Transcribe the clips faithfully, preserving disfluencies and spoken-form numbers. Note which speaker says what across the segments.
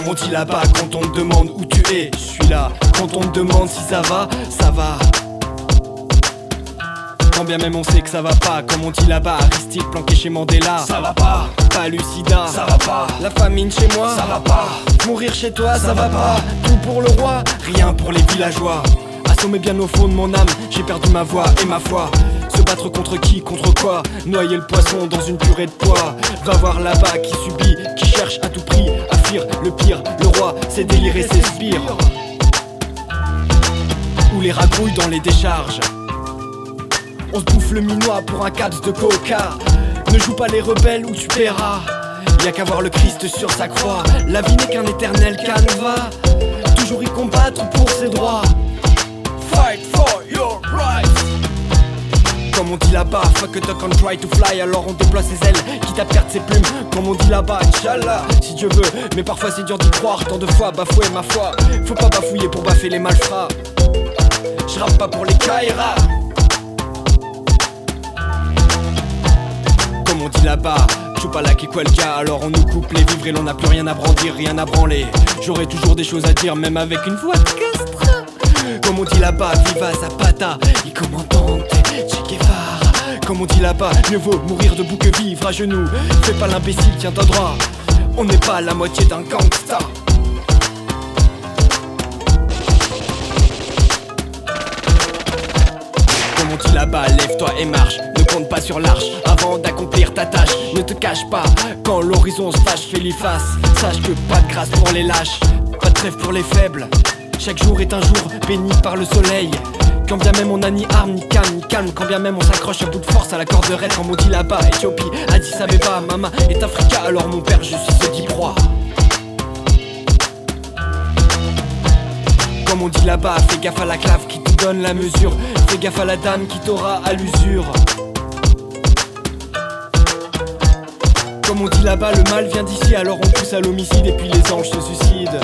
Speaker 1: Comme on dit là-bas, quand on te demande où tu es, je suis là. Quand on te demande si ça va, ça va. Quand bien même on sait que ça va pas, comme on dit là-bas, Aristide planqué chez Mandela. Ça va pas, pas Lucida, ça va pas. La famine chez moi, ça va pas. Mourir chez toi, ça, ça va pas. Tout pour le roi, rien pour les villageois. Assommé bien au fond de mon âme, j'ai perdu ma voix et ma foi. Se battre contre qui, contre quoi? Noyer le poisson dans une purée de pois. Va voir là-bas qui subit, qui cherche à tout prix à fuir le pire. Le roi, c'est délire et c'est sbire. Ou les ragrouilles dans les décharges. On se bouffe le minois pour un caps de coca. Ne joue pas les rebelles ou tu paieras. Y'a qu'à voir le Christ sur sa croix. La vie n'est qu'un éternel canevas. Toujours y combattre pour ses droits. Fight for your rights. Comme on dit là-bas, fuck a duck and try to fly. Alors on déploie ses ailes, quitte à perdre ses plumes. Comme on dit là-bas, Inch'Allah, si Dieu veut. Mais parfois c'est dur d'y croire, tant de fois bafouer ma foi. Faut pas bafouiller pour baffer les malfrats. J'rappe pas pour les Kaira. Comme on dit là-bas, Chupalak et Quelqu'un. Alors on nous coupe les vivres et l'on n'a plus rien à brandir, rien à branler. J'aurai toujours des choses à dire, même avec une voix de castre. Comme on dit là-bas, viva Zapata, y commandante, Che Guevara. Comme on dit là-bas, mieux vaut mourir debout que vivre à genoux. Fais pas l'imbécile, tiens-toi droit. On n'est pas la moitié d'un gangsta. Comme on dit là-bas, lève-toi et marche. Ne compte pas sur l'arche avant d'accomplir ta tâche. Ne te cache pas, quand l'horizon se fâche, fais l'y face. Sache que pas de grâce pour les lâches, pas de trêve pour les faibles. Chaque jour est un jour béni par le soleil. Quand bien même on n'a ni arme, ni calme, ni calme. Quand bien même on s'accroche à bout de force à la corde raide. Comme on dit là-bas, Éthiopie, Addis Abeba, Mama est Africa. Alors mon père, je suis ce dit proie. Comme on dit là-bas, fais gaffe à la clave qui te donne la mesure. Fais gaffe à la dame qui t'aura à l'usure. Comme on dit là-bas, le mal vient d'ici. Alors on pousse à l'homicide et puis les anges se suicident.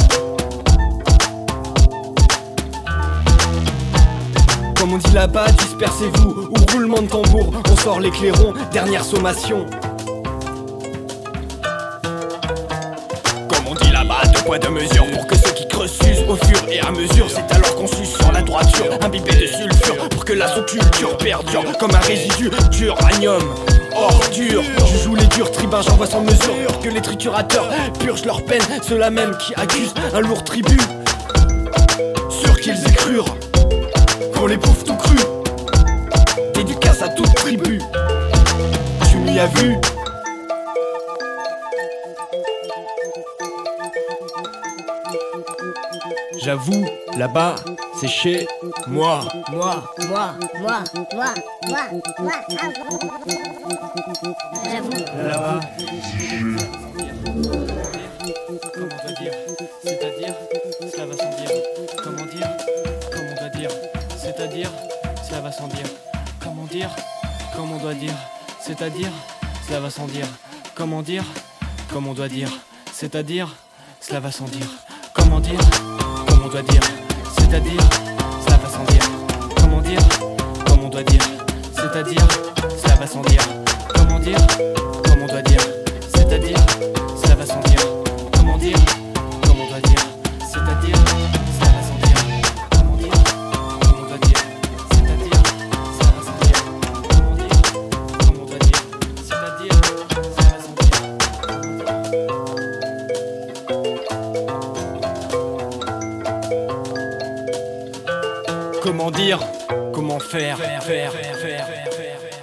Speaker 1: Comme on dit là-bas, dispersez-vous. Ou roulement de tambour, on sort les clairons. Dernière sommation. Comme on dit là-bas, deux poids deux mesures. Pour que ceux qui creusent s'usent au fur et à mesure. C'est alors qu'on suce sur la droiture, imbibé de sulfure. Pour que la sous-culture perdure comme un résidu d'uranium. Ordure, je joue les durs tribuns, j'envoie sans mesure. Que les triturateurs purgent leur peine. Ceux-là même qui accusent un lourd tribut. Sûr qu'ils y crurent. Qu'on les bouffe tout cru. Dédicace à toute tribu. Tu m'y as vu. J'avoue, là-bas, c'est chez moi.
Speaker 2: Moi, moi, moi, moi, moi, moi, j'avoue.
Speaker 1: Là-bas,
Speaker 3: Comment on doit dire, c'est-à-dire, cela va sans dire. Comment dire, comme on doit dire, c'est-à-dire, cela va sans dire. Comment dire, comme on doit dire, c'est-à-dire, cela va sans dire. Comment dire, comme on doit dire, c'est-à-dire, cela va sans dire. Comment dire, comme on doit dire, c'est-à-dire, cela va sans dire. Comment dire, comme on doit dire, c'est-à-dire, cela va sans dire. Comment dire, comme on doit dire, c'est-à-dire, cela va sans dire. Comment dire, comme on doit dire, c'est-à-dire, cela va sans dire. Comment dire, comme on doit dire, c'est-à-dire, cela va sans dire. Comment dire, comme on doit dire, c'est-à-dire, cela va sans dire.
Speaker 1: comment dire, comment faire, faire, faire, faire, faire, faire.